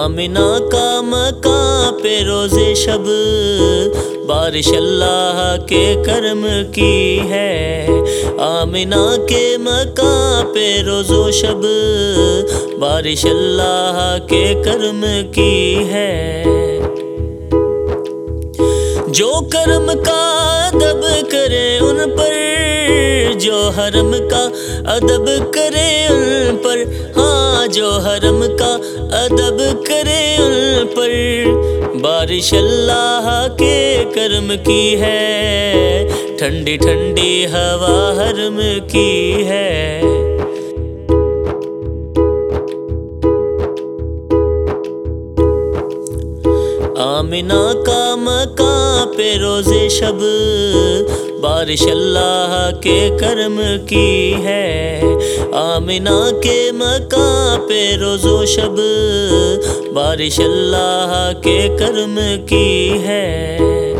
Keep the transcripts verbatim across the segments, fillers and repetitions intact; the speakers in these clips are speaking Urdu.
آمنہ کا مقام پہ روزے شب بارش اللہ کے کرم کی ہے۔ آمنہ کے مقام پہ روز و شب بارش اللہ کے کرم کی ہے۔ جو کرم کا ادب کرے ان پر، جو حرم کا ادب کرے ان پر، ہاں جو حرم کا ادب کرے ان پر، بارش اللہ کے کرم کی ہے، ٹھنڈی ٹھنڈی ہوا حرم کی ہے۔ آمنہ کا مقام پہ روزے شب بارش اللہ کے کرم کی ہے۔ آمنہ کے مقام پہ روز و شب بارش اللہ کے کرم کی ہے۔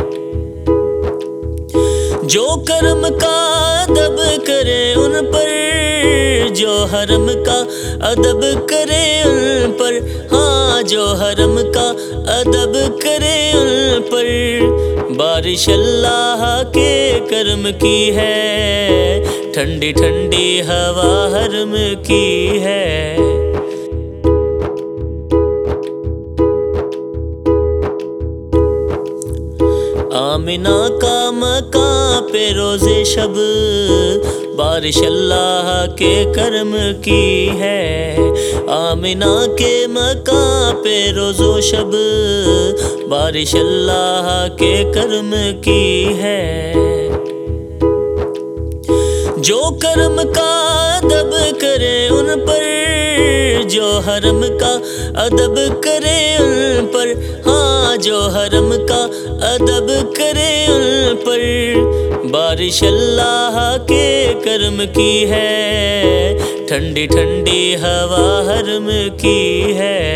جو کرم کا ادب کرے ان پر، جو حرم کا ادب کرے ان پر، ہاں جو حرم کا ادب کرے ان پر، بارش اللہ کے کرم کی ہے، ٹھنڈی ٹھنڈی ہوا حرم کی ہے۔ آمنہ کا مقام پہ روزے شب بارش اللہ کے کرم کی ہے۔ آمنہ کے مقام پہ روز و شب بارش اللہ کے کرم کی ہے۔ جو کرم کا ادب کرے ان پر، جو حرم کا ادب کرے ان پر، ہاں جو حرم کا ادب کرے ان پر، بارش اللہ کے کرم کی ہے، ٹھنڈی ٹھنڈی ہوا حرم کی ہے۔